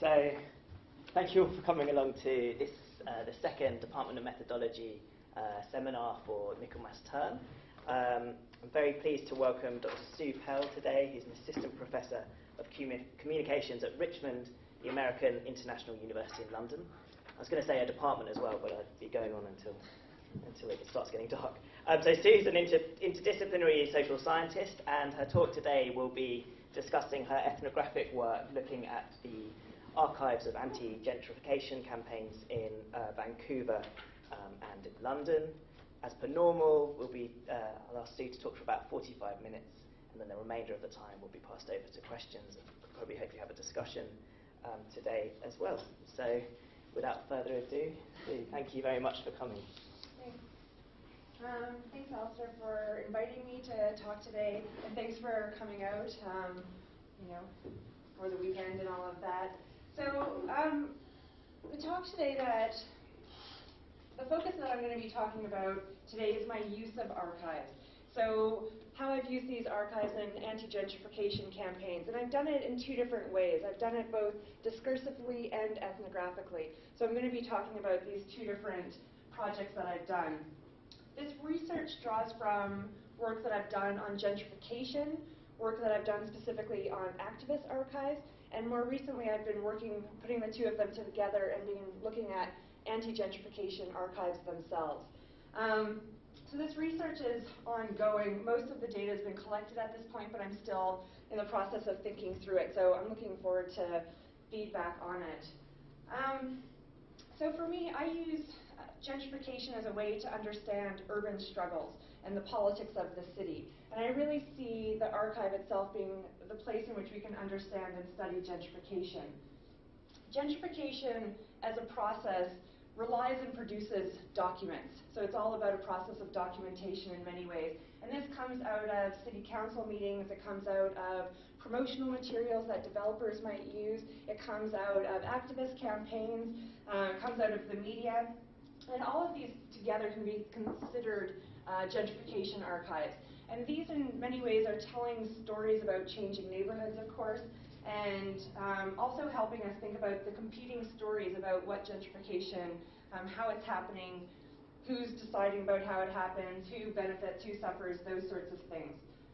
So, thank you all for coming along to this, the second Department of Methodology seminar for Michaelmas term. I'm very pleased to welcome Dr. Stu Pell today. He's an assistant professor of communications at Richmond, the American International University in London. I was going to say a department as well, but I'd be going on until it starts getting dark. So Stu's an interdisciplinary social scientist, and her talk today will be discussing her ethnographic work looking at the archives of anti-gentrification campaigns in Vancouver and in London. As per normal, I'll ask Stu to talk for about 45 minutes, and then the remainder of the time will be passed over to questions. Probably hope you have a discussion today as well. So, without further ado, Stu, thank you very much for coming. Thanks. Thanks, Alistair, for inviting me to talk today, and thanks for coming out, for the weekend and all of that. So, the talk today the focus that I'm going to be talking about today is my use of archives. So, how I've used these archives in anti-gentrification campaigns. And I've done it in two different ways. I've done it both discursively and ethnographically. So I'm going to be talking about these two different projects that I've done. This research draws from work that I've done on gentrification, work that I've done specifically on activist archives, and more recently I've been putting the two of them together and been looking at anti-gentrification archives themselves. So this research is ongoing. Most of the data has been collected at this point, but I'm still in the process of thinking through it, so I'm looking forward to feedback on it. So for me, I use gentrification as a way to understand urban struggles and the politics of the city. And I really see the archive itself being the place in which we can understand and study gentrification. Gentrification as a process relies and produces documents. So it's all about a process of documentation in many ways. And this comes out of city council meetings, it comes out of promotional materials that developers might use, it comes out of activist campaigns, it comes out of the media. And all of these together can be considered gentrification archives. And these in many ways are telling stories about changing neighborhoods, of course, and also helping us think about the competing stories about what gentrification, how it's happening, who's deciding about how it happens, who benefits, who suffers, those sorts of things.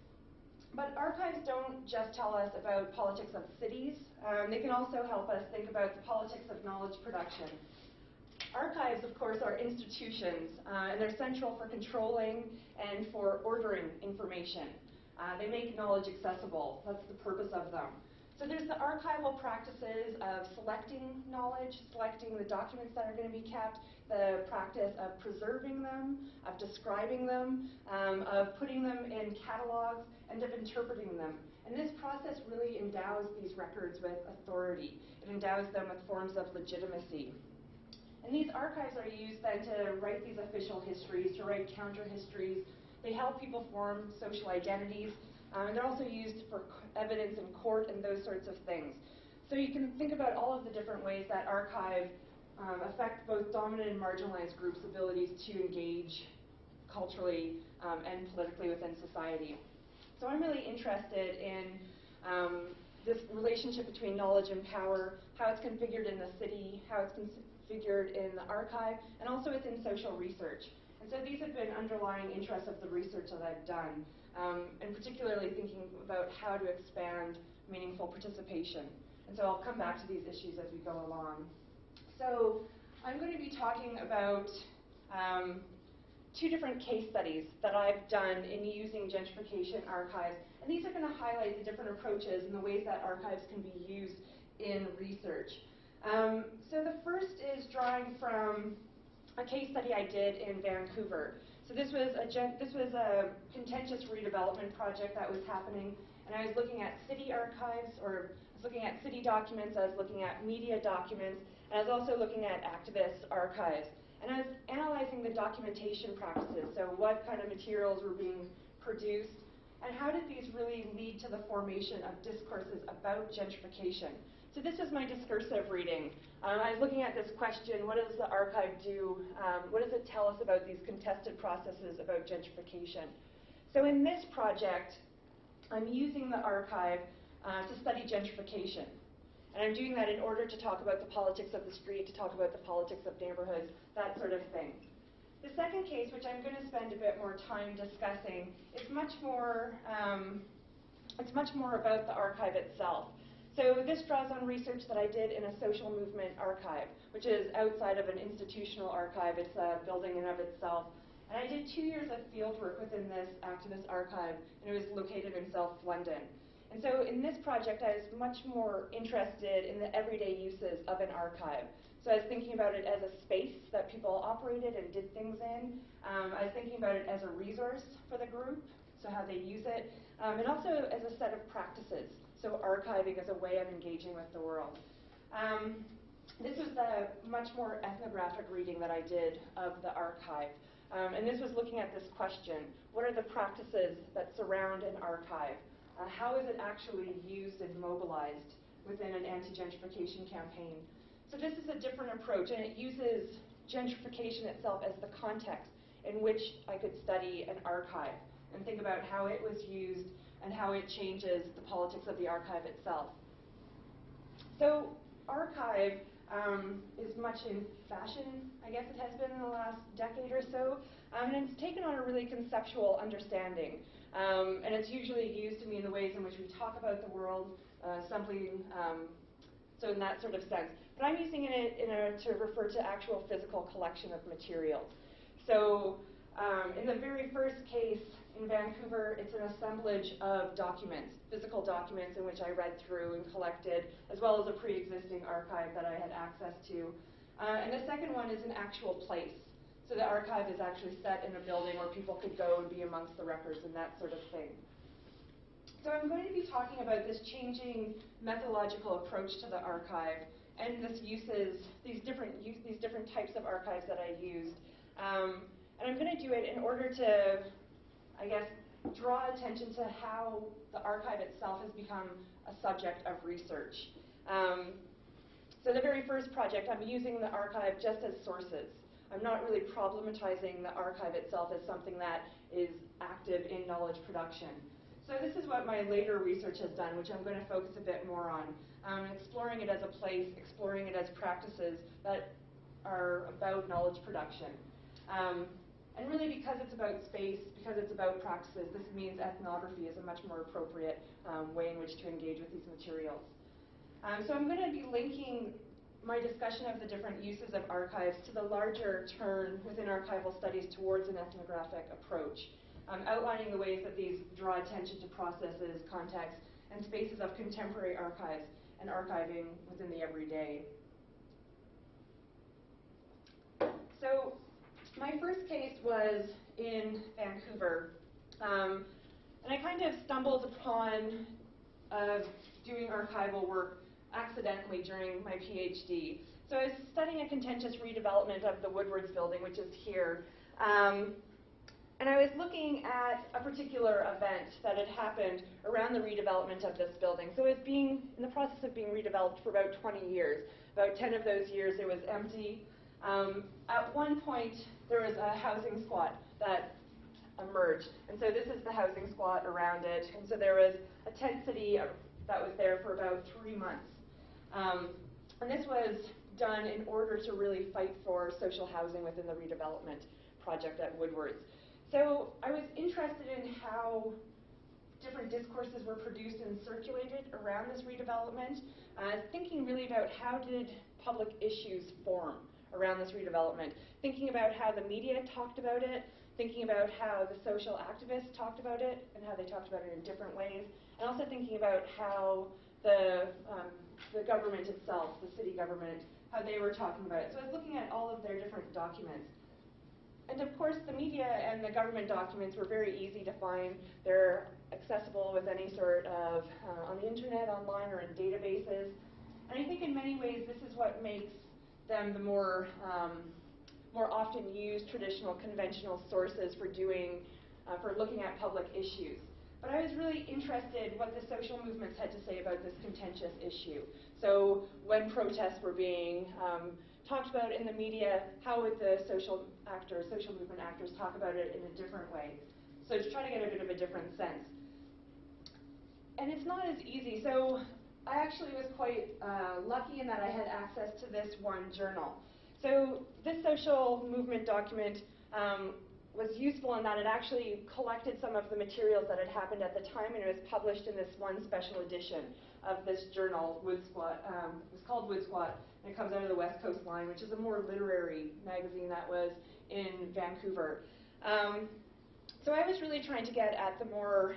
But archives don't just tell us about politics of cities, they can also help us think about the politics of knowledge production. Archives, of course, are institutions, and they're central for controlling and for ordering information. They make knowledge accessible. That's the purpose of them. So there's the archival practices of selecting knowledge, selecting the documents that are going to be kept, the practice of preserving them, of describing them, of putting them in catalogs, and of interpreting them. And this process really endows these records with authority. It endows them with forms of legitimacy. And these archives are used then to write these official histories, to write counter-histories. They help people form social identities. And they're also used for evidence in court and those sorts of things. So you can think about all of the different ways that archive affect both dominant and marginalized groups' abilities to engage culturally and politically within society. So I'm really interested in this relationship between knowledge and power, how it's configured in the city, how it's configured in the archive, and also within social research. And so these have been underlying interests of the research that I've done, and particularly thinking about how to expand meaningful participation. And so I'll come back to these issues as we go along. So I'm going to be talking about two different case studies that I've done in using gentrification archives. And these are going to highlight the different approaches and the ways that archives can be used in research. So the first is drawing from a case study I did in Vancouver. So this was a contentious redevelopment project that was happening, and I was looking at city archives, or I was looking at city documents, I was looking at media documents, and I was also looking at activist archives. And I was analyzing the documentation practices, so what kind of materials were being produced, and how did these really lead to the formation of discourses about gentrification. So this is my discursive reading. I was looking at this question, what does the archive do? What does it tell us about these contested processes about gentrification? So in this project, I'm using the archive to study gentrification. And And I'm doing that in order to talk about the politics of the street, to talk about the politics of neighborhoods, that sort of thing. The second case, which I'm going to spend a bit more time discussing, is much more about the archive itself. So this draws on research that I did in a social movement archive, which is outside of an institutional archive. It's a building in of itself. And I did 2 years of field work within this activist archive, and it was located in South London. And so in this project, I was much more interested in the everyday uses of an archive. So I was thinking about it as a space that people operated and did things in. I was thinking about it as a resource for the group, so how they use it, and also as a set of practices. So archiving as a way of engaging with the world. This was the much more ethnographic reading that I did of the archive. And this was looking at this question: what are the practices that surround an archive? How is it actually used and mobilized within an anti-gentrification campaign? So this is a different approach, and it uses gentrification itself as the context in which I could study an archive and think about how it was used and how it changes the politics of the archive itself. So archive is much in fashion, I guess it has been in the last decade or so, and it's taken on a really conceptual understanding. And it's usually used to mean the ways in which we talk about the world, so in that sort of sense. But I'm using it to refer to actual physical collection of materials. So in the very first case in Vancouver, it's an assemblage of documents, physical documents in which I read through and collected, as well as a pre-existing archive that I had access to. And the second one is an actual place. So the archive is actually set in a building where people could go and be amongst the records and that sort of thing. So I'm going to be talking about this changing methodological approach to the archive and these different types of archives that I used. And I'm going to do it in order to, I guess, draw attention to how the archive itself has become a subject of research. So the very first project, I'm using the archive just as sources. I'm not really problematizing the archive itself as something that is active in knowledge production. So this is what my later research has done, which I'm going to focus a bit more on. Exploring it as a place, exploring it as practices that are about knowledge production. And really, because it's about space, because it's about practices, this means ethnography is a much more appropriate way in which to engage with these materials. So I'm going to be linking my discussion of the different uses of archives to the larger turn within archival studies towards an ethnographic approach, outlining the ways that these draw attention to processes, contexts, and spaces of contemporary archives and archiving within the everyday. So my first case was in Vancouver, and I kind of stumbled upon doing archival work accidentally during my PhD. So I was studying a contentious redevelopment of the Woodwards building, which is here. And I was looking at a particular event that had happened around the redevelopment of this building. So it was in the process of being redeveloped for about 20 years. About 10 of those years it was empty. At one point, there was a housing squat that emerged. And so this is the housing squat around it. And so there was a tent city that was there for about 3 months. And this was done in order to really fight for social housing within the redevelopment project at Woodwards. So I was interested in how different discourses were produced and circulated around this redevelopment, thinking really about how did public issues form around this redevelopment, thinking about how the media talked about it, thinking about how the social activists talked about it and how they talked about it in different ways, and also thinking about how the government itself, the city government, how they were talking about it. So I was looking at all of their different documents. And of course, the media and the government documents were very easy to find. They're accessible with any sort of, on the internet, online, or in databases. And I think in many ways, this is what makes them the more often used traditional conventional sources for looking at public issues. But I was really interested what the social movements had to say about this contentious issue. So when protests were being talked about in the media, how would the social movement actors talk about it in a different way? So to try to get a bit of a different sense. And it's not as easy. So I actually was quite lucky in that I had access to this one journal. So this social movement document was useful in that it actually collected some of the materials that had happened at the time, and it was published in this one special edition of this journal, Wood Squat. It was called Wood Squat, and it comes out of the West Coast Line, which is a more literary magazine that was in Vancouver. So I was really trying to get at the more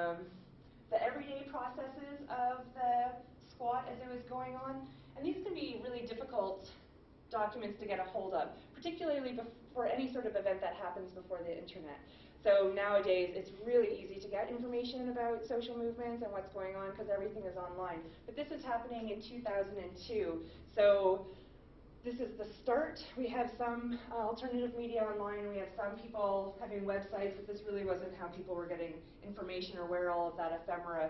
the everyday processes of the squat as it was going on, and these can be really difficult documents to get a hold of, particularly for any sort of event that happens before the internet. So nowadays, it's really easy to get information about social movements and what's going on because everything is online. But this is happening in 2002, so this is the start. We have some alternative media online. We have some people having websites, but this really wasn't how people were getting information or where all of that ephemera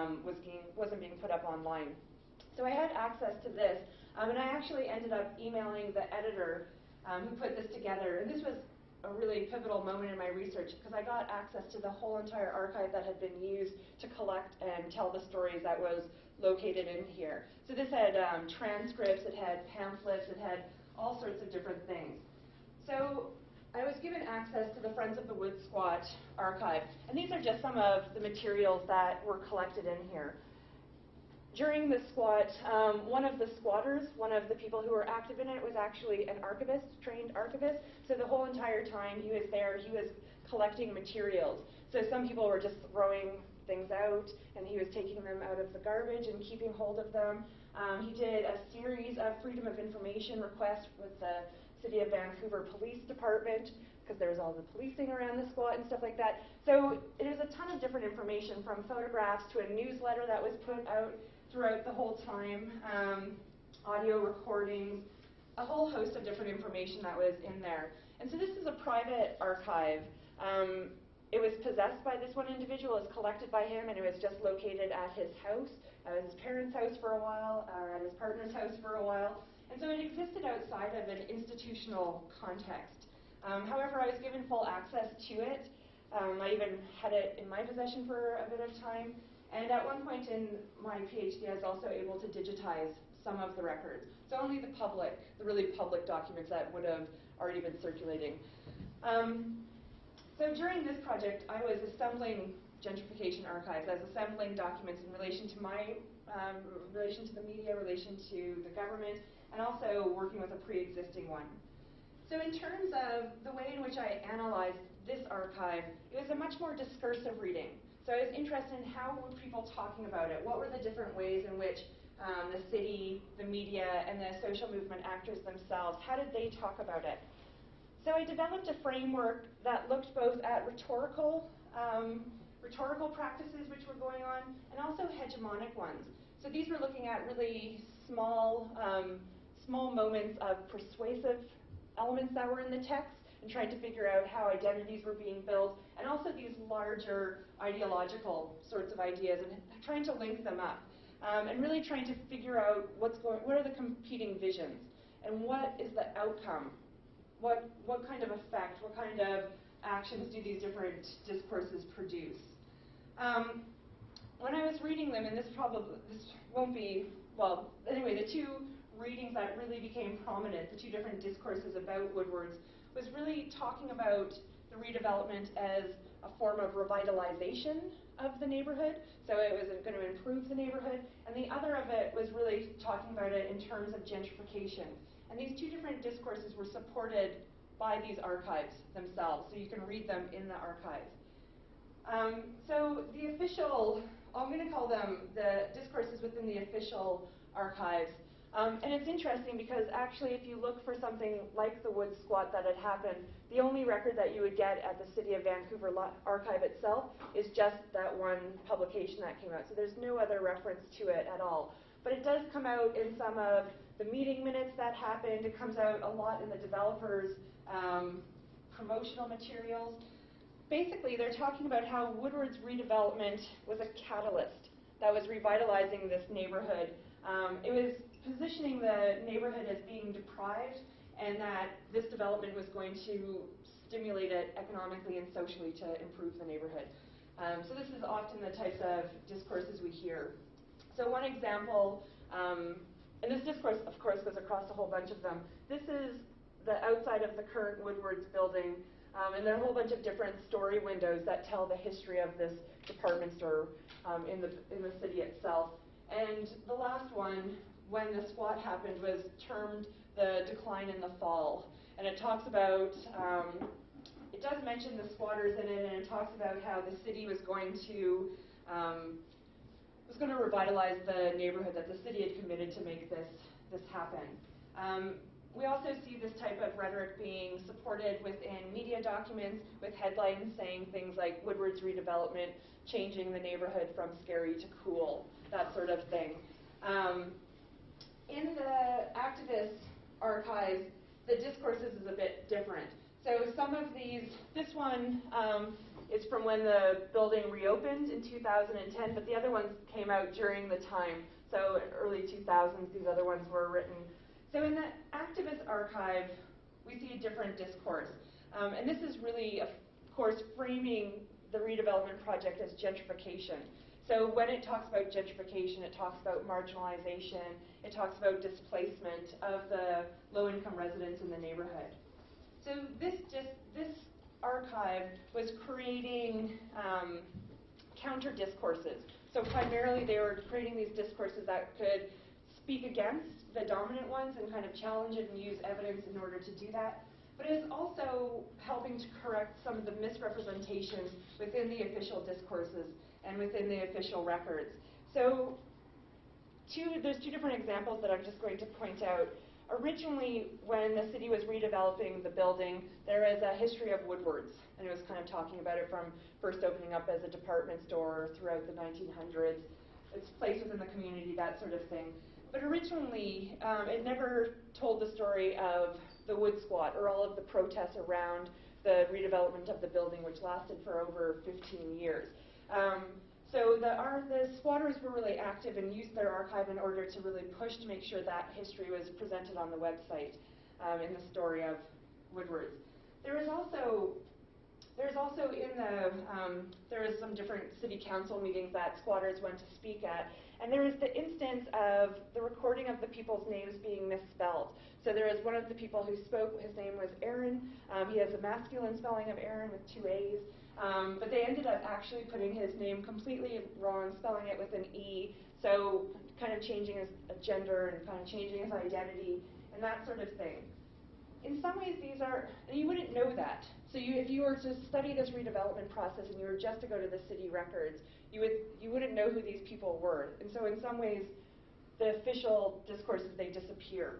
wasn't being put up online. So I had access to this, and I actually ended up emailing the editor who put this together. And this was a really pivotal moment in my research because I got access to the whole entire archive that had been used to collect and tell the stories that was located in here. So this had transcripts, it had pamphlets, it had all sorts of different things. So I was given access to the Friends of the Wood Squat archive, and these are just some of the materials that were collected in here. During the squat, one of the squatters, one of the people who were active in it, was actually an archivist, trained archivist. So the whole entire time he was there, he was collecting materials. So some people were just throwing things out, and he was taking them out of the garbage and keeping hold of them. He did a series of Freedom of Information requests with the City of Vancouver Police Department, because there was all the policing around the squat and stuff like that. So it was a ton of different information, from photographs to a newsletter that was put out throughout the whole time, audio recordings, a whole host of different information that was in there. And so this is a private archive. It was possessed by this one individual, it was collected by him, and it was just located at his house, at his parents' house for a while, at his partner's house for a while. And so it existed outside of an institutional context. However, I was given full access to it. I even had it in my possession for a bit of time. And at one point in my PhD, I was also able to digitize some of the records. So only the public, the really public documents that would have already been circulating. So during this project, I was assembling gentrification archives. I was assembling documents in relation to my, relation to the media, relation to the government, and also working with a pre-existing one. So in terms of the way in which I analyzed this archive, it was a much more discursive reading. So I was interested in how were people talking about it? What were the different ways in which the city, the media, and the social movement actors themselves, how did they talk about it? So I developed a framework that looked both at rhetorical practices which were going on, and also hegemonic ones. So these were looking at really small moments of persuasive elements that were in the text, and trying to figure out how identities were being built, and also these larger ideological sorts of ideas, and trying to link them up, and really trying to figure out what are the competing visions, and what is the outcome, what kind of effect, what kind of actions do these different discourses produce. When I was reading them, and this won't be, well, anyway, the two readings that really became prominent, the two different discourses about Woodwards, was really talking about the redevelopment as a form of revitalization of the neighborhood, so it was going to improve the neighborhood, and the other of it was really talking about it in terms of gentrification. And these two different discourses were supported by these archives themselves, so you can read them in the archives. So the official, I'm going to call them the discourses within the official archives. And it's interesting because actually if you look for something like the Wood Squat that had happened, the only record that you would get at the City of Vancouver archive itself is just that one publication that came out. So there's no other reference to it at all. But it does come out in some of the meeting minutes that happened. It comes out a lot in the developers' promotional materials. Basically, they're talking about how Woodward's redevelopment was a catalyst that was revitalizing this neighborhood. It was positioning the neighborhood as being deprived, and that this development was going to stimulate it economically and socially to improve the neighborhood. So this is often the types of discourses we hear. So one example, and this discourse, of course, goes across a whole bunch of them. This is the outside of the current Woodwards building, and there are a whole bunch of different story windows that tell the history of this department store in the city itself. And the last one, when the squat happened, was termed the decline in the fall. And it talks about, it does mention the squatters in it, and it talks about how the city was going to revitalize the neighborhood, that the city had committed to make this happen. We also see this type of rhetoric being supported within media documents with headlines saying things like Woodward's redevelopment, changing the neighborhood from scary to cool, that sort of thing. In the activist archives, the discourses is a bit different. So some of these, this one is from when the building reopened in 2010, but the other ones came out during the time. So in early 2000s, these other ones were written. So in the activist archive, we see a different discourse. And this is really, of course, framing the redevelopment project as gentrification. So when it talks about gentrification, it talks about marginalization, it talks about displacement of the low-income residents in the neighborhood. So this archive was creating counter-discourses. So primarily they were creating these discourses that could speak against the dominant ones and kind of challenge it and use evidence in order to do that. But it is also helping to correct some of the misrepresentations within the official discourses and within the official records. So there's two different examples that I'm just going to point out. Originally, when the city was redeveloping the building, there is a history of Woodwards, and it was kind of talking about it from first opening up as a department store throughout the 1900s, its place within the community, that sort of thing. But originally, it never told the story of the wood squat or all of the protests around the redevelopment of the building, which lasted for over 15 years. So the squatters were really active and used their archive in order to really push to make sure that history was presented on the website in the story of Woodwards. There is also some different city council meetings that squatters went to speak at, and there is the instance of the recording of the people's names being misspelled. So there is one of the people who spoke, his name was Aaron. He has a masculine spelling of Aaron with 2 A's. But they ended up actually putting his name completely wrong, spelling it with an E, so kind of changing his gender and kind of changing his identity and that sort of thing. In some ways these are, and you wouldn't know that. So if you were to study this redevelopment process and you were just to go to the city records, you wouldn't know who these people were. And so in some ways, the official discourses, they disappear.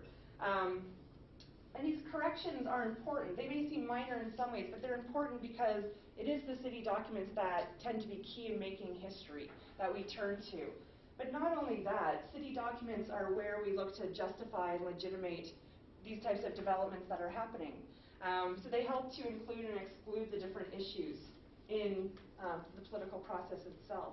And these corrections are important. They may seem minor in some ways, but they're important because it is the city documents that tend to be key in making history that we turn to. But not only that, city documents are where we look to justify and legitimate these types of developments that are happening. So they help to include and exclude the different issues in the political process itself.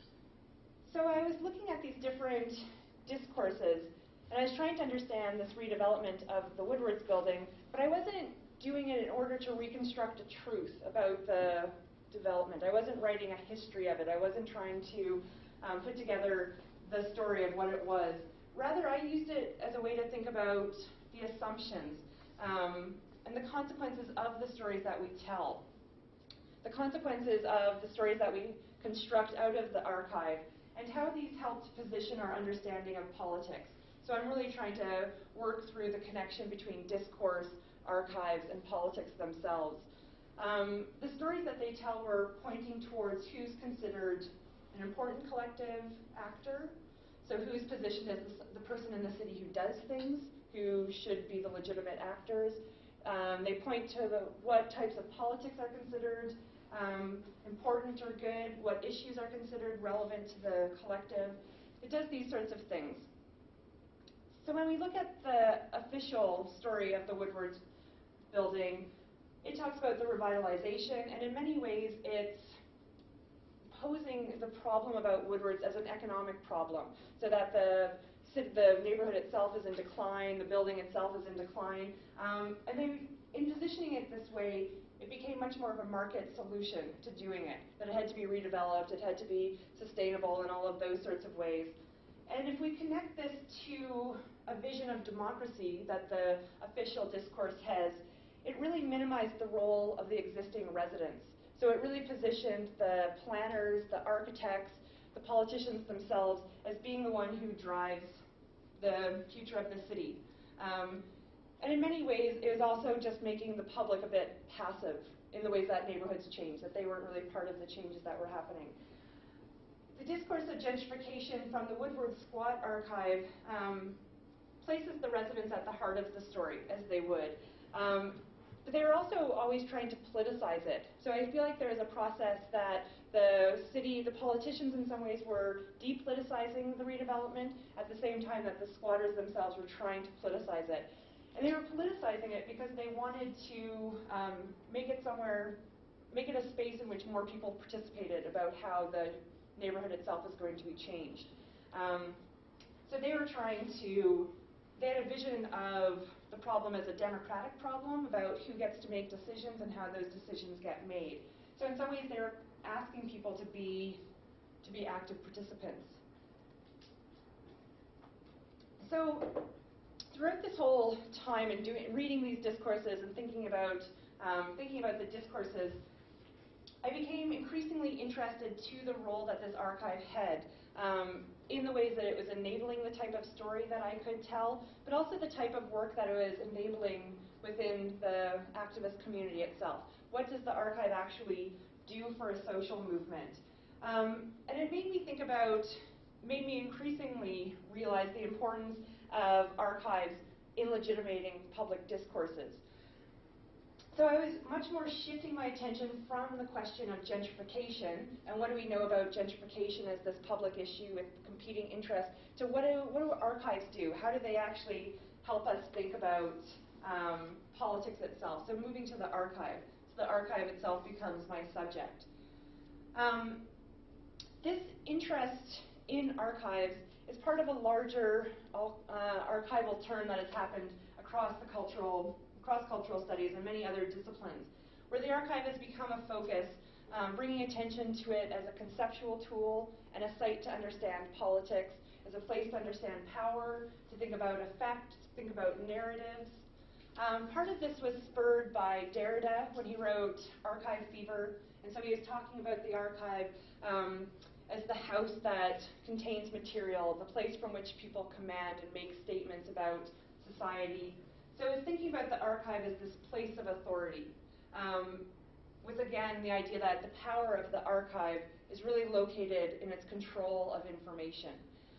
So I was looking at these different discourses, and I was trying to understand this redevelopment of the Woodwards building, but I wasn't doing it in order to reconstruct a truth about the development. I wasn't writing a history of it. I wasn't trying to put together the story of what it was. Rather, I used it as a way to think about the assumptions and the consequences of the stories that we tell. The consequences of the stories that we construct out of the archive, and how these help to position our understanding of politics. So I'm really trying to work through the connection between discourse, archives, and politics themselves. The stories that they tell were pointing towards who's considered an important collective actor, so who's positioned as the person in the city who does things, who should be the legitimate actors. They point to what types of politics are considered important or good, what issues are considered relevant to the collective. It does these sorts of things. So when we look at the official story of the Woodwards building, it talks about the revitalization, and in many ways it's posing the problem about Woodwards as an economic problem, so that the neighborhood itself is in decline, the building itself is in decline, and in positioning it this way, it became much more of a market solution to doing it, that it had to be redeveloped, it had to be sustainable in all of those sorts of ways. And if we connect this to a vision of democracy that the official discourse has, it really minimized the role of the existing residents. So it really positioned the planners, the architects, the politicians themselves as being the one who drives the future of the city. And in many ways, it was also just making the public a bit passive in the ways that neighborhoods changed, that they weren't really part of the changes that were happening. The discourse of gentrification from the Woodward Squat Archive places the residents at the heart of the story, as they would. But they were also always trying to politicize it. So I feel like there is a process that the city, the politicians in some ways were depoliticizing the redevelopment at the same time that the squatters themselves were trying to politicize it. And they were politicizing it because they wanted to make it a space in which more people participated about how the neighborhood itself is going to be changed. So they were they had a vision of the problem as a democratic problem about who gets to make decisions and how those decisions get made. So in some ways they were asking people to be active participants. So throughout this whole time and reading these discourses and thinking about the discourses, I became increasingly interested to the role that this archive had in the ways that it was enabling the type of story that I could tell, but also the type of work that it was enabling within the activist community itself. What does the archive actually do for a social movement? And it made me increasingly realize the importance of archives in legitimating public discourses. So I was much more shifting my attention from the question of gentrification, and what do we know about gentrification as this public issue with competing interests, to what do archives do? How do they actually help us think about politics itself? So moving to the archive. So the archive itself becomes my subject. This interest in archives is part of a larger archival turn that has happened across cross-cultural studies and many other disciplines, where the archive has become a focus, bringing attention to it as a conceptual tool and a site to understand politics, as a place to understand power, to think about effect, to think about narratives. Part of this was spurred by Derrida when he wrote Archive Fever, and so he was talking about the archive as the house that contains material, the place from which people command and make statements about society. So I was thinking about the archive as this place of authority, with again the idea that the power of the archive is really located in its control of information.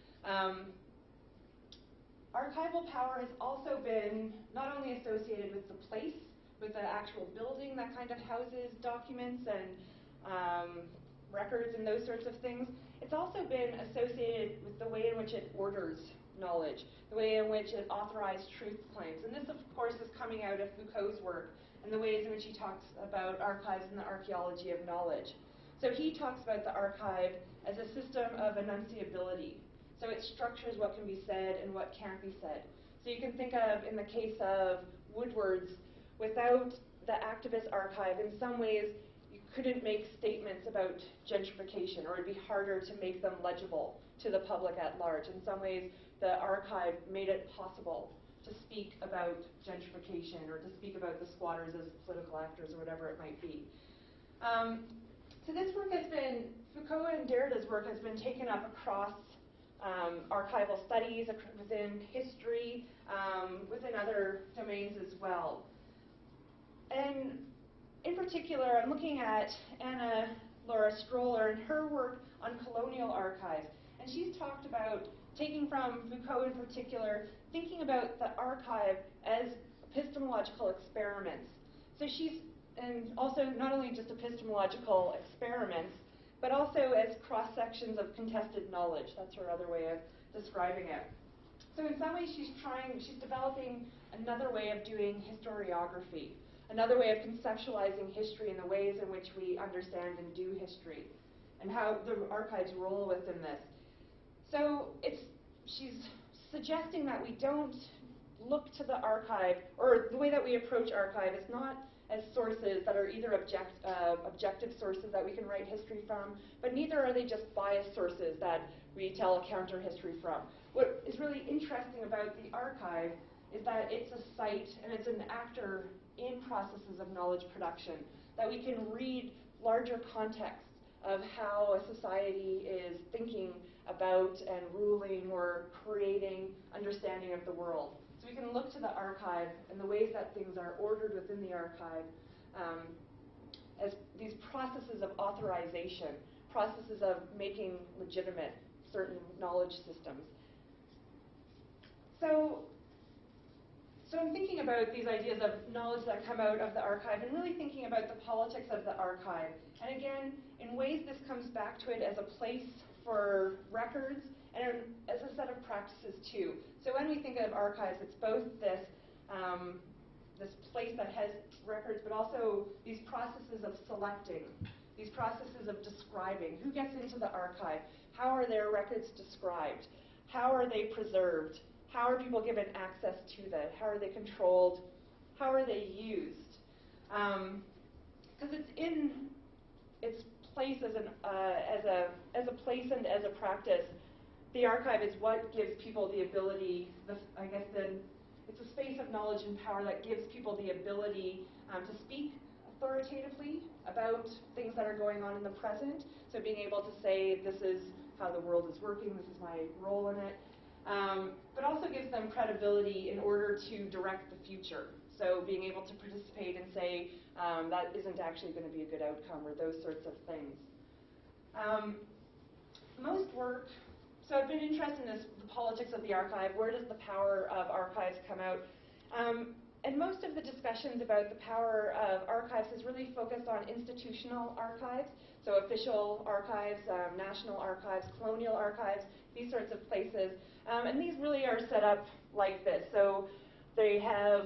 Archival power has also been not only associated with the place, with the actual building that kind of houses documents and records and those sorts of things, it's also been associated with the way in which it orders knowledge, the way in which it authorized truth claims. And this, of course, is coming out of Foucault's work and the ways in which he talks about archives and the archaeology of knowledge. So he talks about the archive as a system of enunciability. So it structures what can be said and what can't be said. So you can think of, in the case of Woodward's, without the activist archive, in some ways, you couldn't make statements about gentrification, or it'd be harder to make them legible to the public at large. In some ways, the archive made it possible to speak about gentrification or to speak about the squatters as political actors or whatever it might be. So this work has been, Foucault and Derrida's work has been taken up across archival studies, within history, within other domains as well. And in particular, I'm looking at Anna Laura Stroller and her work on colonial archives. And she's talked about, taking from Foucault in particular, thinking about the archive as epistemological experiments. So and also not only just epistemological experiments, but also as cross-sections of contested knowledge. That's her other way of describing it. So in some ways she's developing another way of doing historiography, another way of conceptualizing history and the ways in which we understand and do history, and how the archive's role within this. So she's suggesting that we don't look to the archive, or the way that we approach archive is not as sources that are either objective sources that we can write history from, but neither are they just biased sources that we tell a counter history from. What is really interesting about the archive is that it's a site and it's an actor in processes of knowledge production, that we can read larger contexts of how a society is thinking about and ruling or creating understanding of the world. So we can look to the archive and the ways that things are ordered within the archive as these processes of authorization, processes of making legitimate certain knowledge systems. So I'm thinking about these ideas of knowledge that come out of the archive and really thinking about the politics of the archive. And again, in ways this comes back to it as a place for records and as a set of practices too. So when we think of archives, it's both this place that has records, but also these processes of selecting, these processes of describing. Who gets into the archive? How are their records described? How are they preserved? How are people given access to that? How are they controlled? How are they used? Because it's in its place as a place and as a practice. The archive is what gives people the ability. It's a space of knowledge and power that gives people the ability to speak authoritatively about things that are going on in the present. So being able to say, this is how the world is working, this is my role in it. But also gives them credibility in order to direct the future. So being able to participate and say, that isn't actually going to be a good outcome, or those sorts of things. Most work, so I've been interested in the politics of the archive. Where does the power of archives come out? And most of the discussions about the power of archives is really focused on institutional archives, so official archives, national archives, colonial archives, these sorts of places. And these really are set up like this. So they have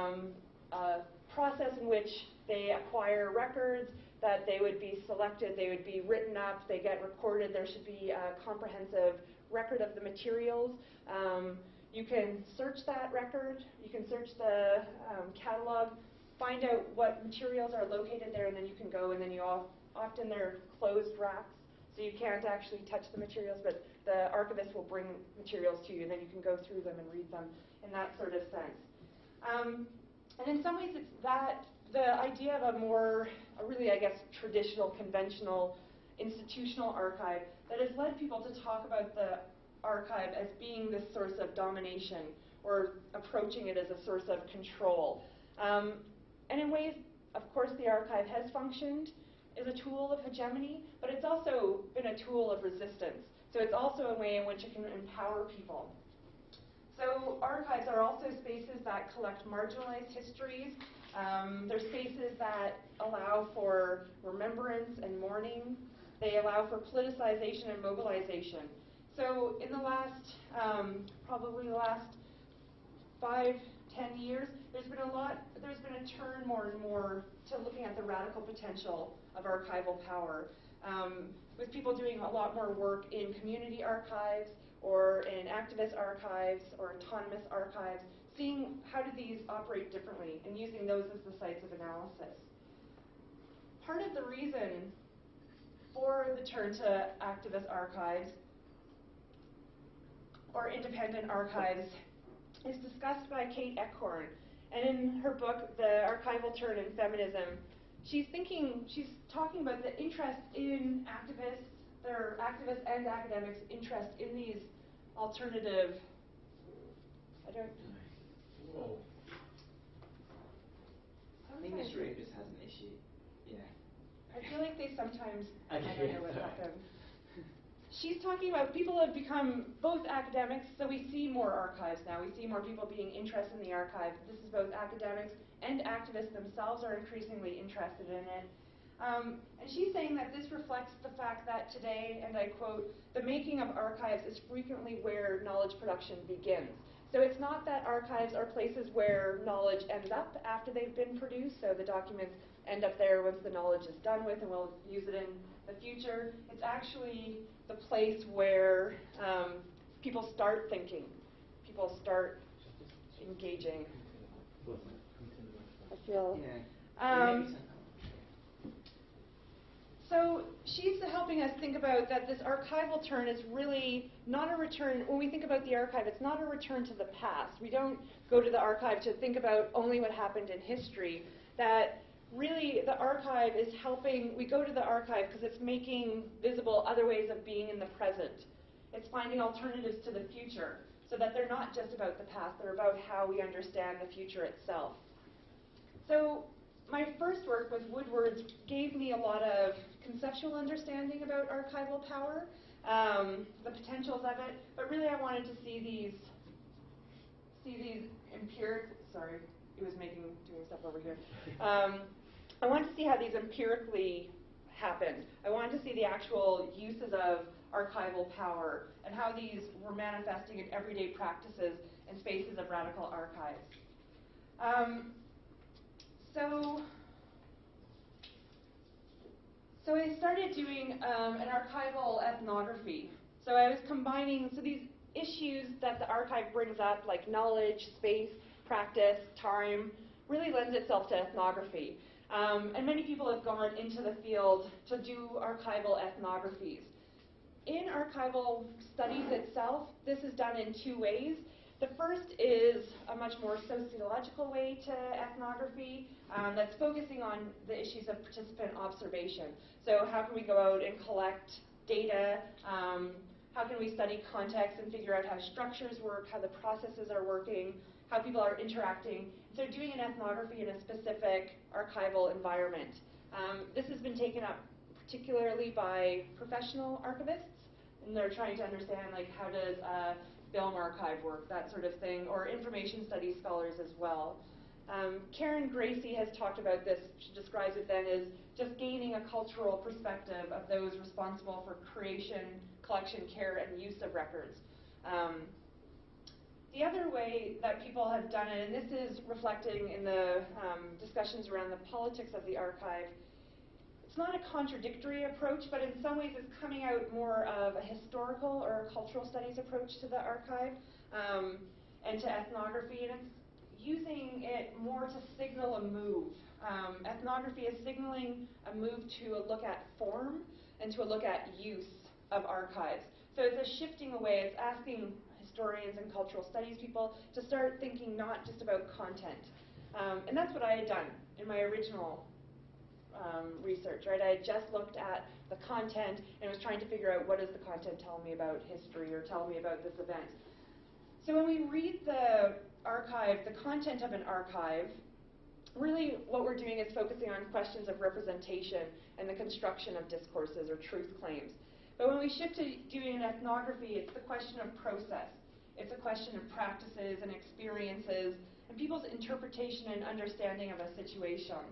a process in which they acquire records, that they would be selected, they would be written up, they get recorded, there should be a comprehensive record of the materials. You can search that record, you can search the catalog, find out what materials are located there, and then you can go, and then often they're closed racks, so you can't actually touch the materials, but the archivist will bring materials to you, and then you can go through them and read them in that sort of sense. And in some ways, it's that the idea of a really, I guess, traditional, conventional, institutional archive that has led people to talk about the archive as being this source of domination, or approaching it as a source of control. And in ways, of course, the archive has functioned as a tool of hegemony, but it's also been a tool of resistance. So it's also a way in which it can empower people. So archives are also spaces that collect marginalized histories. They're spaces that allow for remembrance and mourning. They allow for politicization and mobilization. So in the last, probably the last 5-10 years, there's been a turn more and more to looking at the radical potential of archival power, with people doing a lot more work in community archives or in activist archives or autonomous archives, seeing how do these operate differently and using those as the sites of analysis. Part of the reason for the turn to activist archives or independent archives is discussed by Kate Ekhorn. And in her book, The Archival Turn in Feminism, she's talking about the interest in activists, their activists and academics' interest in these alternative, Whoa. English readers has an issue. Yeah. I feel like they sometimes, I Okay, don't know what sorry. happened. She's talking about people have become both academics, so we see more archives now. We see more people being interested in the archive. This is both academics and activists themselves are increasingly interested in it. And she's saying that this reflects the fact that today, and I quote, "the making of archives is frequently where knowledge production begins." So it's not that archives are places where knowledge ends up after they've been produced, so the documents end up there once the knowledge is done with and we'll use it in the future. It's actually the place where people start thinking, people start engaging. I feel. Yeah. So she's helping us think about that this archival turn is really not a return. When we think about the archive, it's not a return to the past. We don't go to the archive to think about only what happened in history. That really the archive is helping. We go to the archive because it's making visible other ways of being in the present. It's finding alternatives to the future so that they're not just about the past. They're about how we understand the future itself. So my first work with Woodwards gave me a lot of conceptual understanding about archival power, the potentials of it, but really I wanted to see these empiric, sorry, it was doing stuff over here. I wanted to see how these empirically happened. I wanted to see the actual uses of archival power and how these were manifesting in everyday practices and spaces of radical archives. So I started doing an archival ethnography. So I was combining, so these issues that the archive brings up, like knowledge, space, practice, time, really lends itself to ethnography. And many people have gone into the field to do archival ethnographies. In archival studies itself, this is done in two ways. The first is a much more sociological way to ethnography that's focusing on the issues of participant observation. So how can we go out and collect data? How can we study context and figure out how structures work, how the processes are working, how people are interacting? So doing an ethnography in a specific archival environment. This has been taken up particularly by professional archivists, and they're trying to understand, like, how does film archive work, that sort of thing, or information studies scholars as well. Karen Gracie has talked about this. She describes it then as just gaining a cultural perspective of those responsible for creation, collection, care, and use of records. The other way that people have done it, and this is reflecting in the discussions around the politics of the archive, it's not a contradictory approach, but in some ways it's coming out more of a historical or a cultural studies approach to the archive and to ethnography, and it's using it more to signal a move. Ethnography is signaling a move to a look at form and to a look at use of archives. So it's a shifting away. It's asking historians and cultural studies people to start thinking not just about content. And that's what I had done in my original research, right? I had just looked at the content and was trying to figure out what does the content tell me about history or tell me about this event. So when we read the archive, the content of an archive, really what we're doing is focusing on questions of representation and the construction of discourses or truth claims. But when we shift to doing an ethnography, it's the question of process. It's a question of practices and experiences and people's interpretation and understanding of a situation.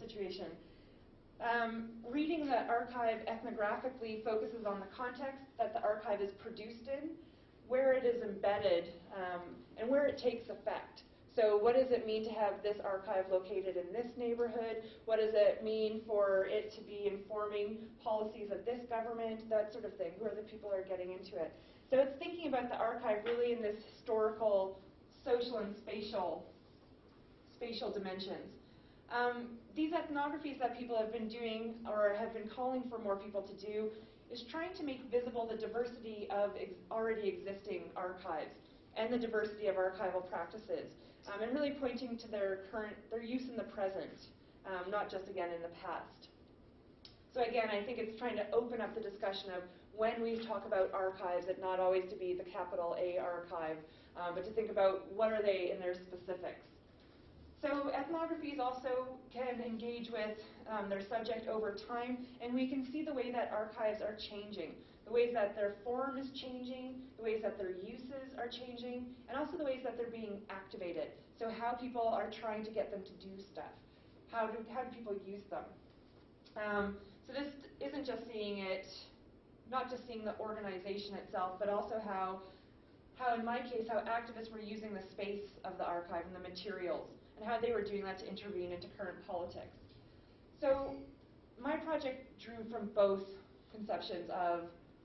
Reading the archive ethnographically focuses on the context that the archive is produced in, where it is embedded, and where it takes effect. So what does it mean to have this archive located in this neighborhood? What does it mean for it to be informing policies of this government? That sort of thing. Who are the people who are getting into it? So it's thinking about the archive really in this historical, social, and spatial dimensions. These ethnographies that people have been doing or have been calling for more people to do is trying to make visible the diversity of already existing archives and the diversity of archival practices, and really pointing to their use in the present, not just again in the past. So again, I think it's trying to open up the discussion of when we talk about archives, it not always to be the capital A archive, but to think about what are they in their specifics. So ethnographies also can engage with their subject over time, and we can see the way that archives are changing, the ways that their form is changing, the ways that their uses are changing, and also the ways that they're being activated. So how people are trying to get them to do stuff. How do people use them? So this isn't just seeing it, not just seeing the organization itself, but also how in my case, how activists were using the space of the archive and the materials, and how they were doing that to intervene into current politics. So my project drew from both conceptions of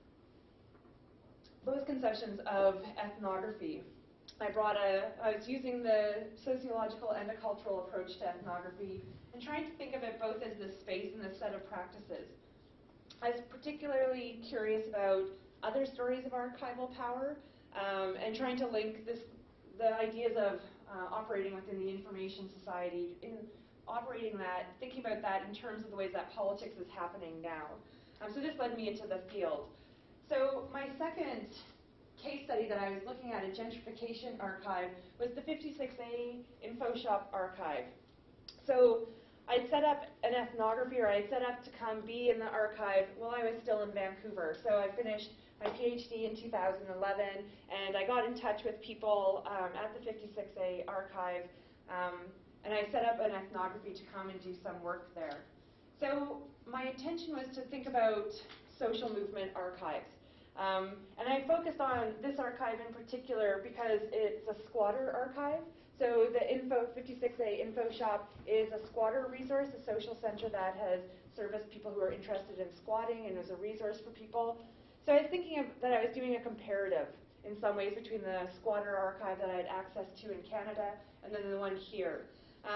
ethnography. I was using the sociological and a cultural approach to ethnography and trying to think of it both as this space and this set of practices. I was particularly curious about other stories of archival power and trying to link the ideas of operating within the information society, thinking about that in terms of the ways that politics is happening now. So this led me into the field. So my second case study that I was looking at, a gentrification archive, was the 56A InfoShop archive. So I'd set up an ethnography, or I'd set up to come be in the archive while I was still in Vancouver. So I finished my PhD in 2011, and I got in touch with people at the 56A archive, and I set up an ethnography to come and do some work there. So my intention was to think about social movement archives. And I focused on this archive in particular because it's a squatter archive. So the 56A InfoShop is a squatter resource, a social center that has serviced people who are interested in squatting and is a resource for people. So I was thinking that I was doing a comparative in some ways between the squatter archive that I had access to in Canada and then the one here.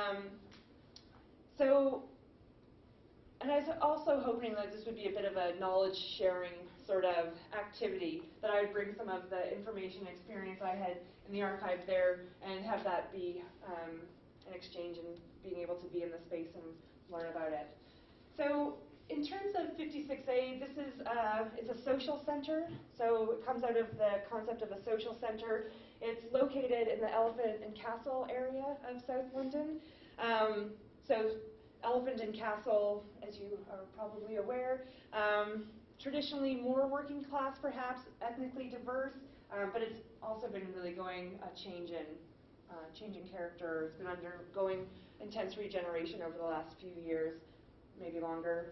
And I was also hoping that this would be a bit of a knowledge sharing sort of activity, that I would bring some of the information and experience I had in the archive there and have that be an exchange and being able to be in the space and learn about it. So in terms of 56A, this is it's a social center. So it comes out of the concept of a social center. It's located in the Elephant and Castle area of South London. So Elephant and Castle, as you are probably aware, traditionally more working class, perhaps ethnically diverse, but it's also been really going a change in character. It's been undergoing intense regeneration over the last few years, maybe longer.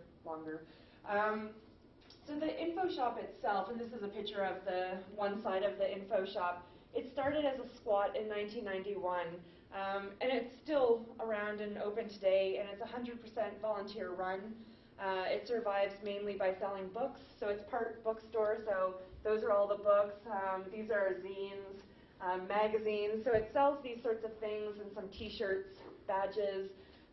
So the InfoShop itself, and this is a picture of the one side of the InfoShop, it started as a squat in 1991. And it's still around and open today, and it's 100% volunteer run. It survives mainly by selling books, so it's part bookstore, so those are all the books. These are zines, magazines, so it sells these sorts of things and some t-shirts, badges.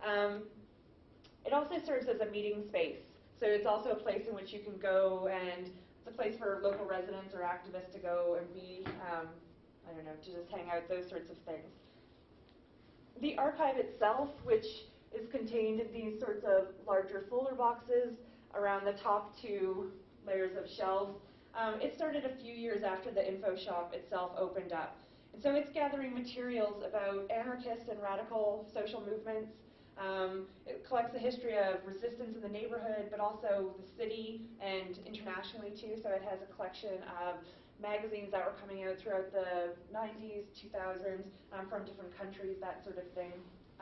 It also serves as a meeting space, so it's also a place in which you can go, and it's a place for local residents or activists to go and be, I don't know, to just hang out, those sorts of things. The archive itself, which is contained in these sorts of larger folder boxes around the top two layers of shelves, it started a few years after the InfoShop itself opened up. And so it's gathering materials about anarchist and radical social movements. It collects a history of resistance in the neighborhood, but also the city and internationally too. So it has a collection of magazines that were coming out throughout the 90s, 2000s, from different countries, that sort of thing.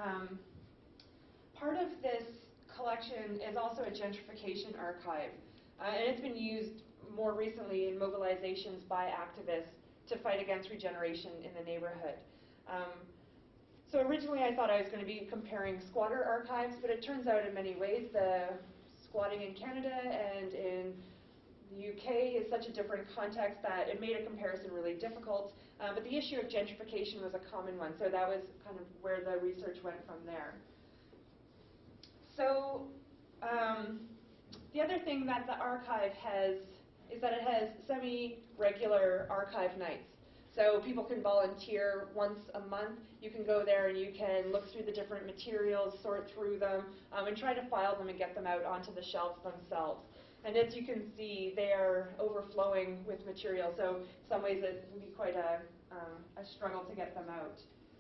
Part of this collection is also a gentrification archive, and it's been used more recently in mobilizations by activists to fight against regeneration in the neighborhood. So originally I thought I was going to be comparing squatter archives, but it turns out in many ways the squatting in Canada and in the UK is such a different context that it made a comparison really difficult, but the issue of gentrification was a common one, so that was kind of where the research went from there. So the other thing that the archive has is that it has semi-regular archive nights. So people can volunteer once a month. You can go there and you can look through the different materials, sort through them, and try to file them and get them out onto the shelves themselves. And as you can see, they are overflowing with material, so in some ways it can be quite a struggle to get them out.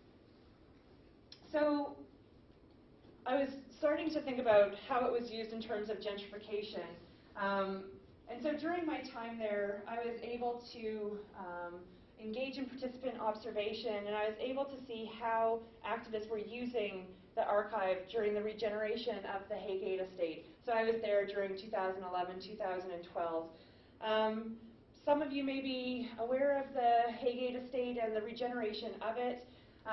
So I was starting to think about how it was used in terms of gentrification. And so during my time there, I was able to engage in participant observation, and I was able to see how activists were using the archive during the regeneration of the Haygate estate. So I was there during 2011, 2012. Some of you may be aware of the Haygate estate and the regeneration of it,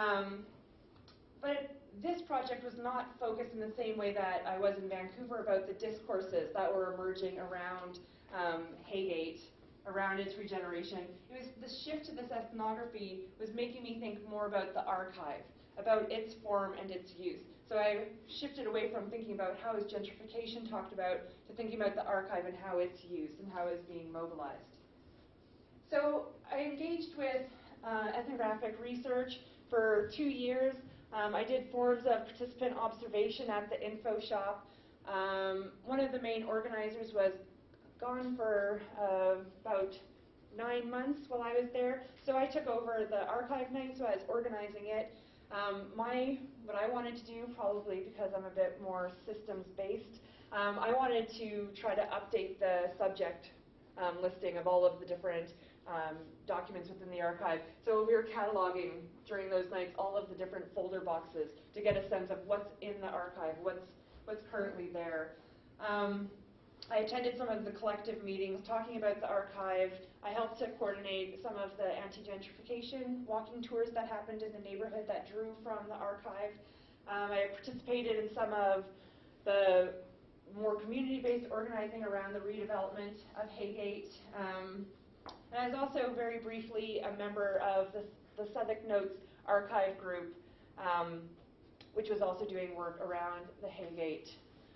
but this project was not focused in the same way that I was in Vancouver about the discourses that were emerging around Haygate around its regeneration. It was the shift to this ethnography was making me think more about the archive, about its form and its use. So I shifted away from thinking about how is gentrification talked about to thinking about the archive and how it's used and how it's being mobilized. So I engaged with ethnographic research for 2 years. I did forms of participant observation at the info shop. One of the main organizers was gone for about 9 months while I was there. So I took over the archive night, so I was organizing it. What I wanted to do, probably because I'm a bit more systems-based, I wanted to try to update the subject listing of all of the different documents within the archive. So we were cataloging during those nights all of the different folder boxes to get a sense of what's in the archive, what's currently there. I attended some of the collective meetings talking about the archive. I helped to coordinate some of the anti-gentrification walking tours that happened in the neighborhood that drew from the archive. I participated in some of the more community-based organizing around the redevelopment of Haygate. And I was also very briefly a member of the Southwark Notes archive group, which was also doing work around the Haygate.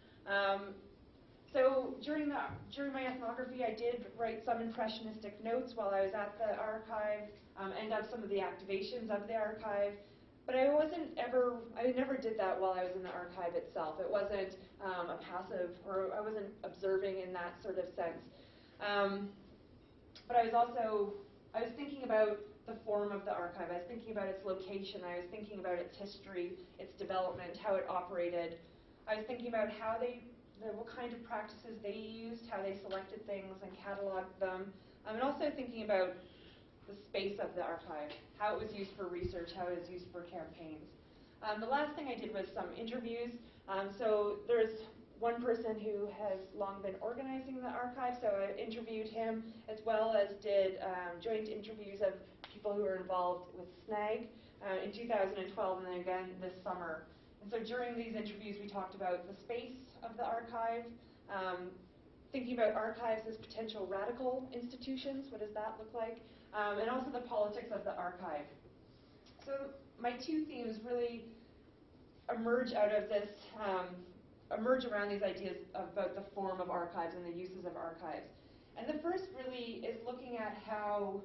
So during my ethnography, I did write some impressionistic notes while I was at the archive, and of some of the activations of the archive. But I never did that while I was in the archive itself. It wasn't a passive, or I wasn't observing in that sort of sense. But I was thinking about the form of the archive. I was thinking about its location. I was thinking about its history, its development, how it operated. I was thinking about what kind of practices they used, how they selected things and cataloged them, and also thinking about the space of the archive, how it was used for research, how it was used for campaigns. The last thing I did was some interviews. So there's one person who has long been organizing the archive, so I interviewed him, as well as did joint interviews of people who were involved with SNAG in 2012 and then again this summer. And so during these interviews, we talked about the space of the archive, thinking about archives as potential radical institutions, what does that look like, and also the politics of the archive. So my two themes really emerge out of this, emerge around these ideas about the form of archives and the uses of archives. And the first really is looking at how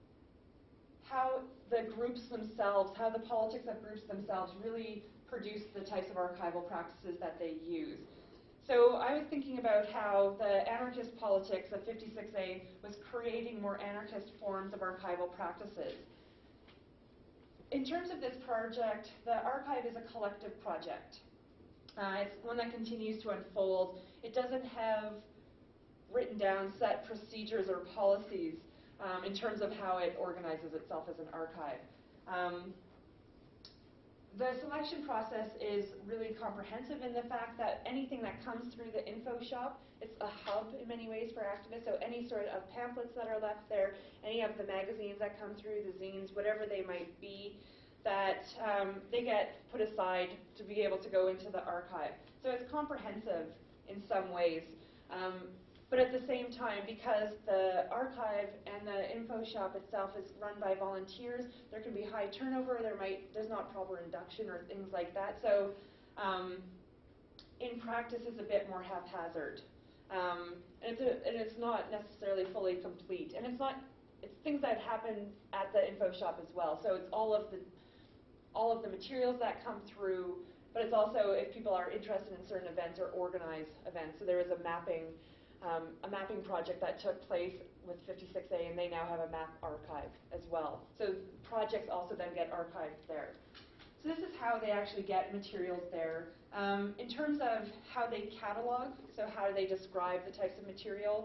the groups themselves, how the politics of groups themselves really produce the types of archival practices that they use. So I was thinking about how the anarchist politics of 56A was creating more anarchist forms of archival practices. In terms of this project, the archive is a collective project. It's one that continues to unfold. It doesn't have written down set procedures or policies in terms of how it organizes itself as an archive. The selection process is really comprehensive in the fact that anything that comes through the info shop, it's a hub in many ways for activists, so any sort of pamphlets that are left there, any of the magazines that come through, the zines, whatever they might be, that they get put aside to be able to go into the archive. So it's comprehensive in some ways. But at the same time, because the archive and the info shop itself is run by volunteers, there can be high turnover, there's not proper induction or things like that. So in practice, it's a bit more haphazard. And it's not necessarily fully complete. And it's things that happen at the info shop as well. So it's all of the materials that come through, but it's also if people are interested in certain events or organized events. So there is a mapping project that took place with 56A, and they now have a map archive as well. So projects also then get archived there. So this is how they actually get materials there. In terms of how they catalog, so how do they describe the types of material,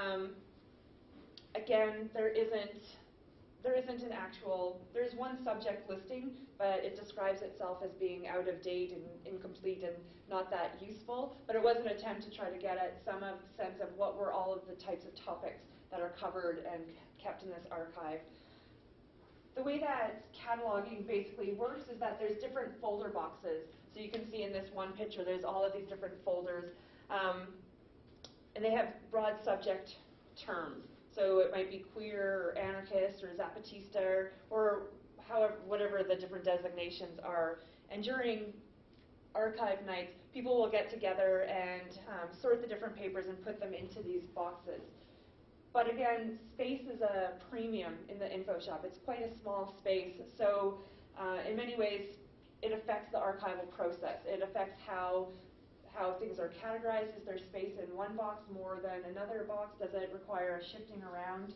again, there isn't an actual, there is one subject listing, but it describes itself as being out of date and incomplete and not that useful. But it was an attempt to try to get at some of the sense of what were all of the types of topics that are covered and kept in this archive. The way that cataloging basically works is that there's different folder boxes. So you can see in this one picture, there's all of these different folders. And they have broad subject terms. So it might be queer or anarchist or Zapatista or however, whatever the different designations are. And during archive nights, people will get together and sort the different papers and put them into these boxes. But again, space is a premium in the info shop. It's quite a small space, so in many ways, it affects the archival process. It affects how things are categorized. Is there space in one box more than another box? Does it require a shifting around?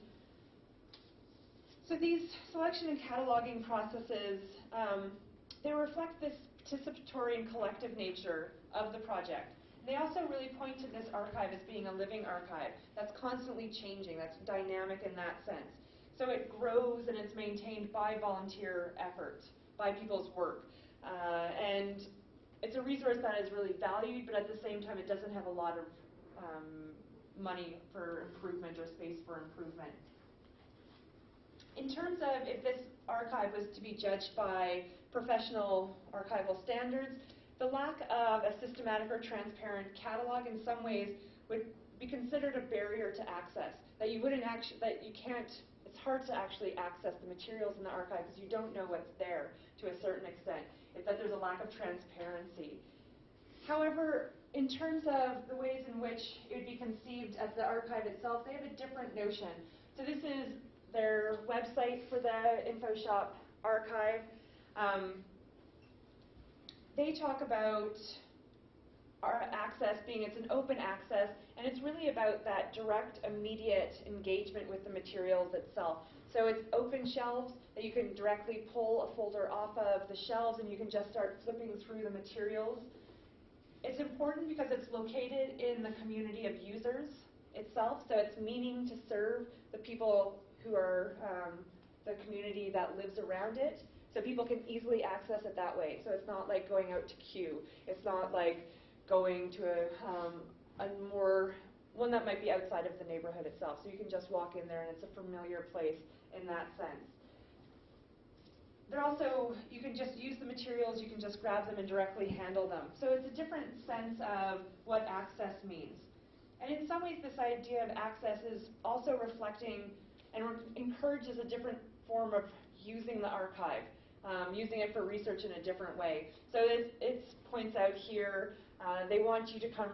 So these selection and cataloging processes, they reflect this participatory and collective nature of the project. They also really point to this archive as being a living archive that's constantly changing, that's dynamic in that sense. So it grows and it's maintained by volunteer effort, by people's work. And it's a resource that is really valued, but at the same time it doesn't have a lot of money for improvement or space for improvement. In terms of if this archive was to be judged by professional archival standards, the lack of a systematic or transparent catalog in some ways would be considered a barrier to access. That you wouldn't actually, that you can't, it's hard to actually access the materials in the archive because you don't know what's there to a certain extent. It's that there's a lack of transparency. However, in terms of the ways in which it would be conceived as the archive itself, they have a different notion. So this is their website for the InfoShop archive. They talk about our access being it's an open access, and it's really about that direct, immediate engagement with the materials itself. So it's open shelves that you can directly pull a folder off of the shelves and you can just start flipping through the materials. It's important because it's located in the community of users itself, so it's meaning to serve the people who are the community that lives around it. So people can easily access it that way. So it's not like going out to queue. It's not like going to a more, one that might be outside of the neighborhood itself. So you can just walk in there and it's a familiar place in that sense. They're also, you can just use the materials, you can just grab them and directly handle them. So it's a different sense of what access means. And in some ways this idea of access is also reflecting and encourages a different form of using the archive. Using it for research in a different way. So it points out here, they want you to come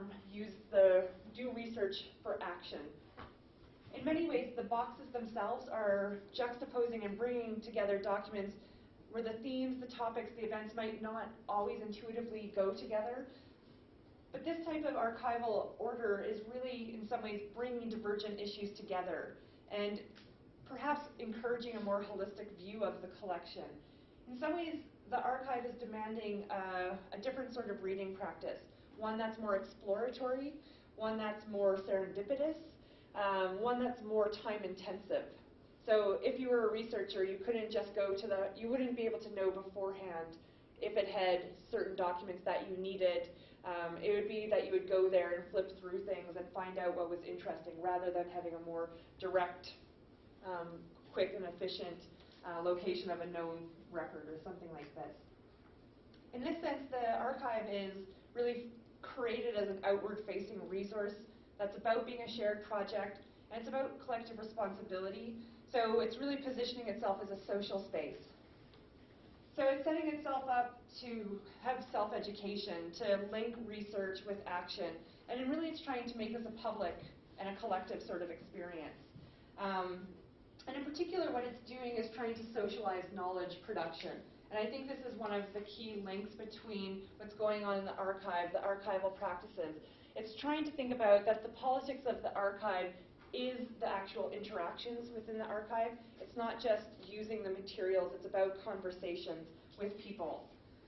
do research for action. In many ways, the boxes themselves are juxtaposing and bringing together documents where the themes, the topics, the events might not always intuitively go together. But this type of archival order is really, in some ways, bringing divergent issues together and perhaps encouraging a more holistic view of the collection. In some ways, the archive is demanding a different sort of reading practice, one that's more exploratory, one that's more serendipitous, one that's more time-intensive. So if you were a researcher, you couldn't just go to you wouldn't be able to know beforehand if it had certain documents that you needed. It would be that you would go there and flip through things and find out what was interesting rather than having a more direct, quick and efficient location of a known record or something like this. In this sense, the archive is really created as an outward-facing resource that's about being a shared project, and it's about collective responsibility. So it's really positioning itself as a social space. So it's setting itself up to have self-education, to link research with action, and really it's trying to make this a public and a collective sort of experience. And in particular, what it's doing is trying to socialize knowledge production. And I think this is one of the key links between what's going on in the archive, the archival practices. It's trying to think about that the politics of the archive is the actual interactions within the archive. It's not just using the materials, it's about conversations with people.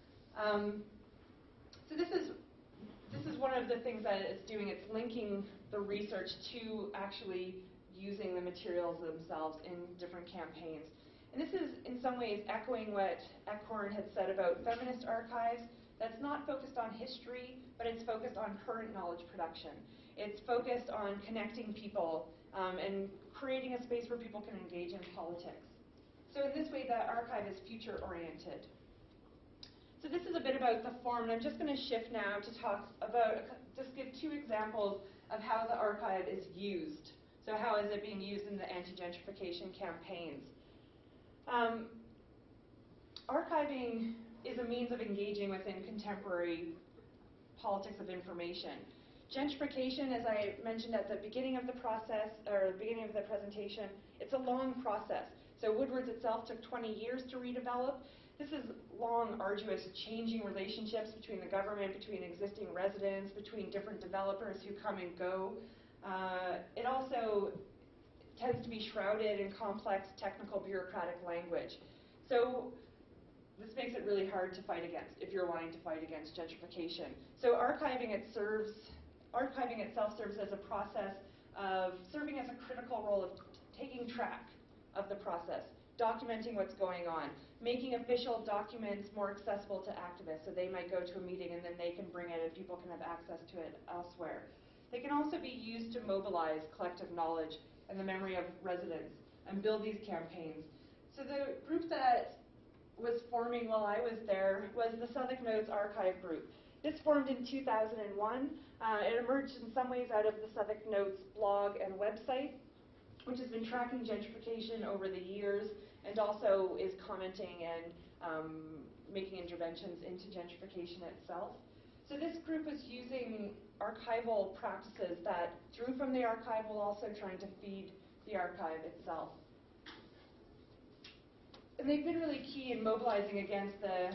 So this is one of the things that it's doing. It's linking the research to actually using the materials themselves in different campaigns. And this is, in some ways, echoing what Ekhorn had said about feminist archives, that's not focused on history, but it's focused on current knowledge production. It's focused on connecting people and creating a space where people can engage in politics. So in this way, the archive is future-oriented. So this is a bit about the form, and I'm just going to shift now to talk about, just give two examples of how the archive is used So how is it being used in the anti-gentrification campaigns? Archiving is a means of engaging within contemporary politics of information. Gentrification, as I mentioned at the beginning of the process, or the beginning of the presentation, it's a long process. So Woodwards itself took 20 years to redevelop. This is long, arduous, changing relationships between the government, between existing residents, between different developers who come and go. It also tends to be shrouded in complex technical bureaucratic language. So this makes it really hard to fight against if you're wanting to fight against gentrification. So archiving itself serves as a process of serving as a critical role of taking track of the process, documenting what's going on, making official documents more accessible to activists, so they might go to a meeting and then they can bring it and people can have access to it elsewhere. They can also be used to mobilize collective knowledge and the memory of residents and build these campaigns. So the group that was forming while I was there was the Southwark Notes Archive Group. This formed in 2001. It emerged in some ways out of the Southwark Notes blog and website, which has been tracking gentrification over the years and also is commenting and making interventions into gentrification itself. So this group is using archival practices that drew from the archive while also trying to feed the archive itself. And they've been really key in mobilizing against the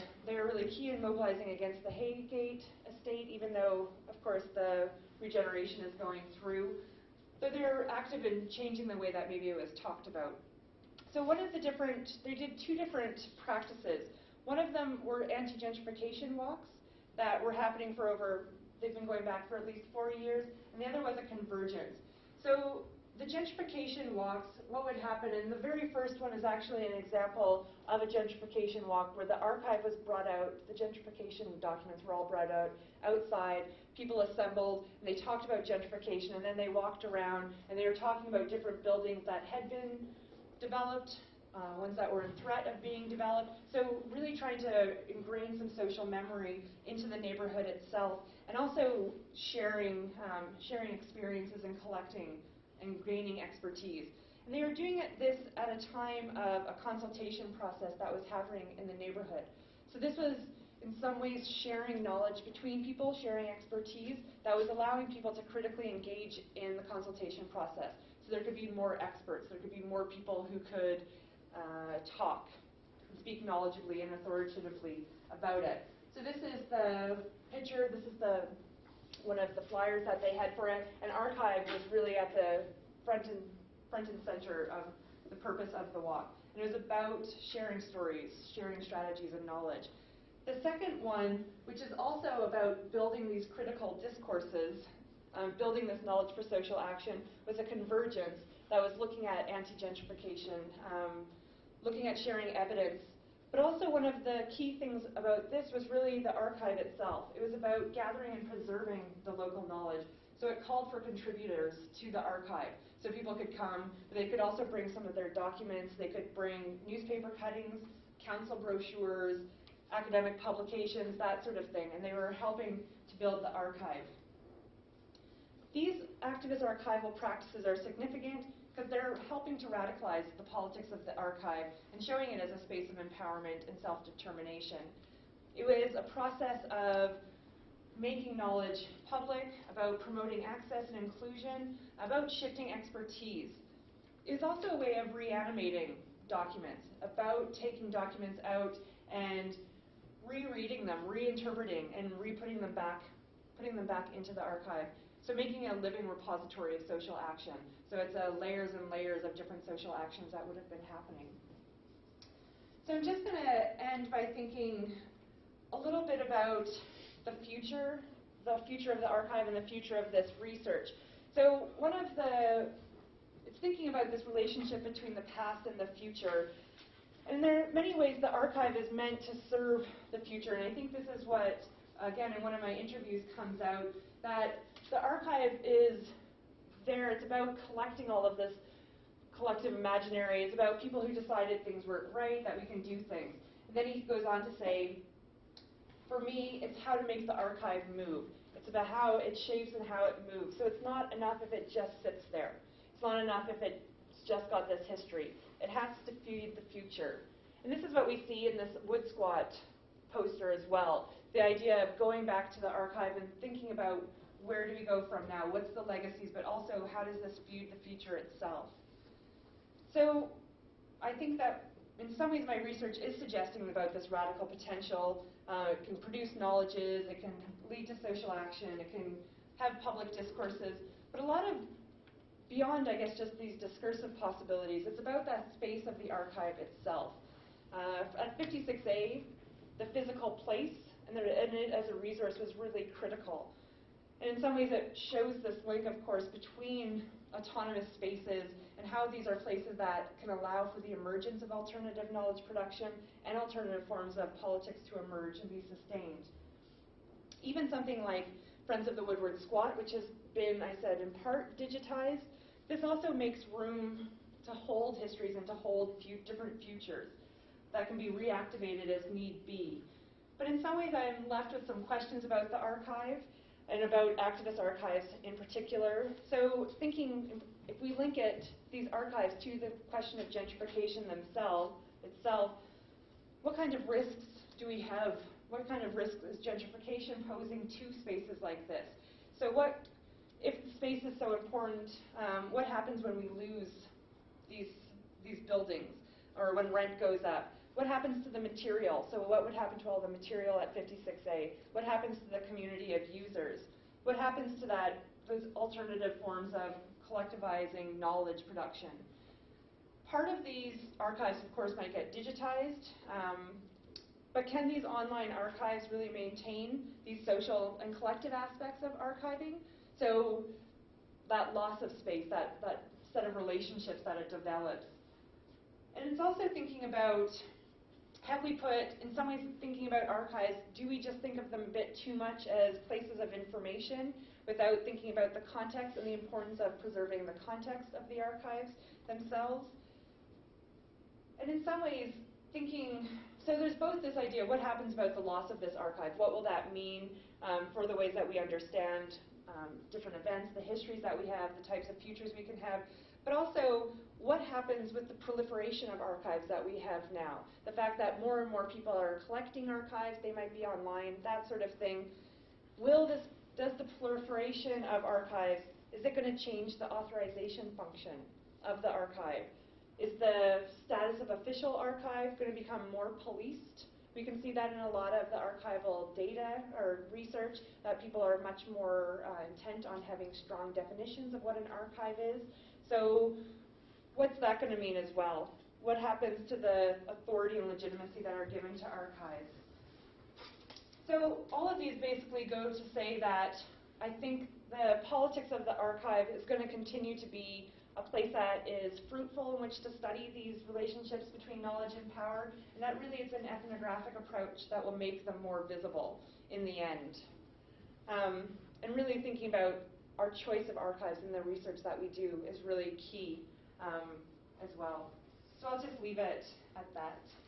Haygate estate, even though, of course, the regeneration is going through. So they're active in changing the way that maybe it was talked about. So they did two different practices. One of them were anti-gentrification walks that were happening they've been going back for at least 4 years, and the other was a convergence. So the gentrification walks, what would happen, and the very first one is actually an example of a gentrification walk where the archive was brought out, the gentrification documents were all brought out outside, people assembled, and they talked about gentrification, and then they walked around, and they were talking about different buildings that had been developed, ones that were in threat of being developed. So really trying to ingrain some social memory into the neighborhood itself, and also sharing experiences and collecting and gaining expertise. And they were doing this at a time of a consultation process that was happening in the neighborhood. So this was, in some ways, sharing knowledge between people, sharing expertise that was allowing people to critically engage in the consultation process. So there could be more experts, there could be more people who could talk, and speak knowledgeably and authoritatively about it. So this is the picture, this is one of the flyers that they had for it. An archive was really at the front and center of the purpose of the walk. And it was about sharing stories, sharing strategies and knowledge. The second one, which is also about building these critical discourses, building this knowledge for social action, was a convergence that was looking at anti-gentrification, looking at sharing evidence. But also one of the key things about this was really the archive itself. It was about gathering and preserving the local knowledge. So it called for contributors to the archive. So people could come, but they could also bring some of their documents, they could bring newspaper cuttings, council brochures, academic publications, that sort of thing, and they were helping to build the archive. These activist archival practices are significant because they're helping to radicalize the politics of the archive and showing it as a space of empowerment and self-determination. It was a process of making knowledge public, about promoting access and inclusion, about shifting expertise. It was also a way of reanimating documents, about taking documents out and rereading them, reinterpreting, and putting them back into the archive. So making it a living repository of social action. So it's layers and layers of different social actions that would have been happening. So I'm just going to end by thinking a little bit about the future of the archive and the future of this research. So it's thinking about this relationship between the past and the future. And there are many ways the archive is meant to serve the future. And I think this is what, again, in one of my interviews comes out, that the archive is there. It's about collecting all of this collective imaginary. It's about people who decided things weren't right, that we can do things. And then he goes on to say, for me, it's how to make the archive move. It's about how it shapes and how it moves. So it's not enough if it just sits there. It's not enough if it's just got this history. It has to feed the future. And this is what we see in this Wood Squat poster as well. The idea of going back to the archive and thinking about where do we go from now, what's the legacies, but also how does this feed the future itself. So I think that in some ways my research is suggesting about this radical potential. It can produce knowledges, it can lead to social action, it can have public discourses, but a lot of beyond, I guess, just these discursive possibilities, it's about that space of the archive itself. At 56A, the physical place and it as a resource was really critical. And in some ways it shows this link, of course, between autonomous spaces and how these are places that can allow for the emergence of alternative knowledge production and alternative forms of politics to emerge and be sustained. Even something like Friends of the Woodward Squat, which has been, I said, in part digitized, this also makes room to hold histories and to hold different futures that can be reactivated as need be. But in some ways I'm left with some questions about the archive and about activist archives in particular. So thinking, if we link these archives to the question of gentrification itself, what kind of risks do we have? What kind of risks is gentrification posing to spaces like this? So if the space is so important, what happens when we lose these buildings or when rent goes up? What happens to the material? So what would happen to all the material at 56A? What happens to the community of users? What happens to those alternative forms of collectivizing knowledge production? Part of these archives, of course, might get digitized, but can these online archives really maintain these social and collective aspects of archiving? So that loss of space, that set of relationships that it develops. And it's also thinking about, in some ways thinking about archives, do we just think of them a bit too much as places of information without thinking about the context and the importance of preserving the context of the archives themselves? And in some ways, so there's both this idea, what happens about the loss of this archive? What will that mean for the ways that we understand different events, the histories that we have, the types of futures we can have, but also what happens with the proliferation of archives that we have now? The fact that more and more people are collecting archives, they might be online, that sort of thing. Does the proliferation of archives, is it going to change the authorization function of the archive? Is the status of official archive going to become more policed? We can see that in a lot of the archival data or research, that people are much more intent on having strong definitions of what an archive is. So what's that going to mean as well? What happens to the authority and legitimacy that are given to archives? So all of these basically go to say that I think the politics of the archive is going to continue to be a place that is fruitful in which to study these relationships between knowledge and power, and that really is an ethnographic approach that will make them more visible in the end. And really thinking about our choice of archives and the research that we do is really key as well. So I'll just leave it at that.